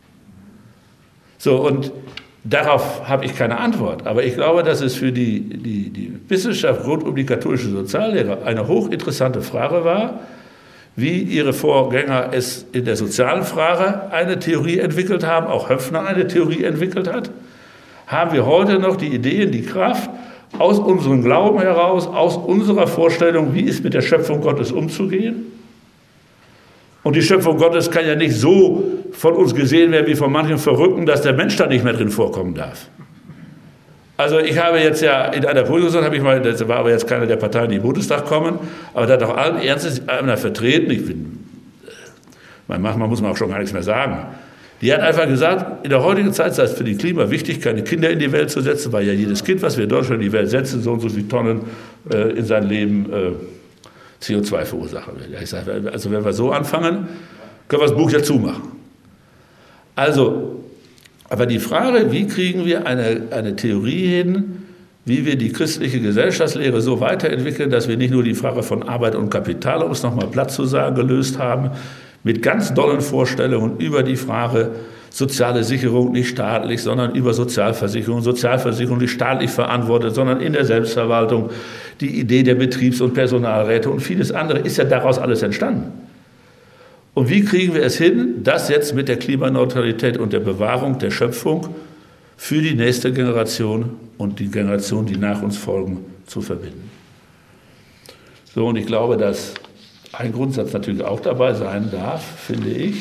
So, und darauf habe ich keine Antwort, aber ich glaube, dass es für die Wissenschaft rund um die katholische Soziallehre eine hochinteressante Frage war, wie ihre Vorgänger es in der sozialen Frage eine Theorie entwickelt haben, auch Höpfner eine Theorie entwickelt hat, haben wir heute noch die Ideen, die Kraft, aus unserem Glauben heraus, aus unserer Vorstellung, wie ist mit der Schöpfung Gottes umzugehen. Und die Schöpfung Gottes kann ja nicht so von uns gesehen werden wie von manchen Verrückten, dass der Mensch da nicht mehr drin vorkommen darf. Also ich habe jetzt ja in einer Position, das war aber jetzt keiner der Parteien, die im Bundestag kommen, aber da hat auch allen Ernstes einer vertreten, manchmal muss man auch schon gar nichts mehr sagen, die hat einfach gesagt, in der heutigen Zeit sei es für die Klima wichtig, keine Kinder in die Welt zu setzen, weil ja jedes Kind, was wir in Deutschland in die Welt setzen, so und so viele Tonnen in sein Leben CO2 verursachen will. Ich sage, also wenn wir so anfangen, können wir das Buch ja zumachen. Also, aber die Frage, wie kriegen wir eine Theorie hin, wie wir die christliche Gesellschaftslehre so weiterentwickeln, dass wir nicht nur die Frage von Arbeit und Kapital, um es nochmal platt zu sagen, gelöst haben, mit ganz dollen Vorstellungen über die Frage soziale Sicherung nicht staatlich, sondern über Sozialversicherung nicht staatlich verantwortet, sondern in der Selbstverwaltung, die Idee der Betriebs- und Personalräte und vieles andere ist ja daraus alles entstanden. Und wie kriegen wir es hin, das jetzt mit der Klimaneutralität und der Bewahrung der Schöpfung für die nächste Generation und die Generation, die nach uns folgen, zu verbinden? So, und ich glaube, dass ein Grundsatz natürlich auch dabei sein darf, finde ich,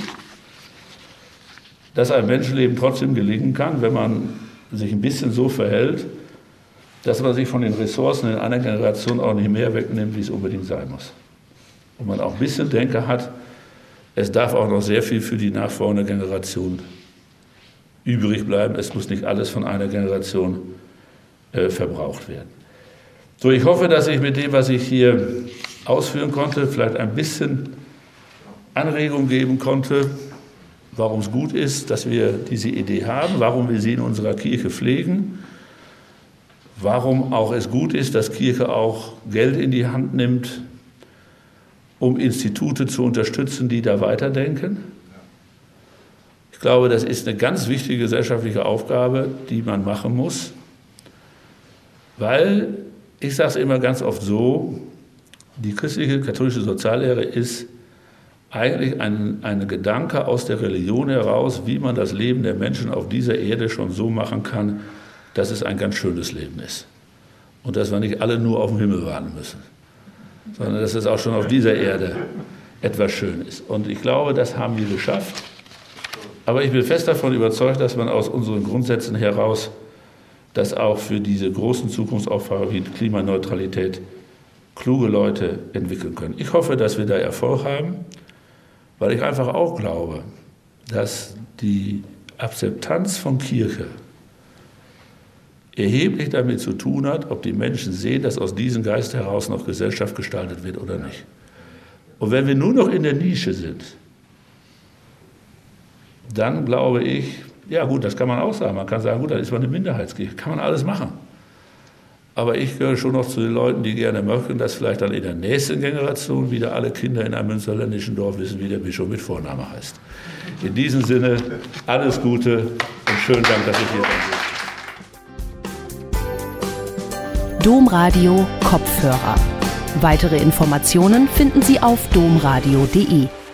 dass ein Menschenleben trotzdem gelingen kann, wenn man sich ein bisschen so verhält, dass man sich von den Ressourcen in einer Generation auch nicht mehr wegnimmt, wie es unbedingt sein muss. Und man auch ein bisschen Denke hat, es darf auch noch sehr viel für die nachfolgende Generation übrig bleiben. Es muss nicht alles von einer Generation verbraucht werden. So, ich hoffe, dass ich mit dem, was ich hier ausführen konnte, vielleicht ein bisschen Anregung geben konnte, warum es gut ist, dass wir diese Idee haben, warum wir sie in unserer Kirche pflegen, warum auch es gut ist, dass Kirche auch Geld in die Hand nimmt, um Institute zu unterstützen, die da weiterdenken. Ich glaube, das ist eine ganz wichtige gesellschaftliche Aufgabe, die man machen muss, weil, ich sage es immer ganz oft so, die christliche katholische Soziallehre ist eigentlich ein Gedanke aus der Religion heraus, wie man das Leben der Menschen auf dieser Erde schon so machen kann, dass es ein ganz schönes Leben ist. Und dass wir nicht alle nur auf den Himmel warten müssen, sondern dass es auch schon auf dieser Erde etwas schön ist. Und ich glaube, das haben wir geschafft. Aber ich bin fest davon überzeugt, dass man aus unseren Grundsätzen heraus das auch für diese großen Zukunftsaufgaben wie Klimaneutralität kluge Leute entwickeln können. Ich hoffe, dass wir da Erfolg haben, weil ich einfach auch glaube, dass die Akzeptanz von Kirche erheblich damit zu tun hat, ob die Menschen sehen, dass aus diesem Geist heraus noch Gesellschaft gestaltet wird oder nicht. Und wenn wir nur noch in der Nische sind, dann glaube ich, ja gut, das kann man auch sagen. Man kann sagen, gut, dann ist man eine Minderheitskirche. Kann man alles machen. Aber ich gehöre schon noch zu den Leuten, die gerne möchten, dass vielleicht dann in der nächsten Generation wieder alle Kinder in einem münsterländischen Dorf wissen, wie der Bischof mit Vorname heißt. In diesem Sinne, alles Gute und schönen Dank, dass ich hier bin. Domradio Kopfhörer. Weitere Informationen finden Sie auf domradio.de.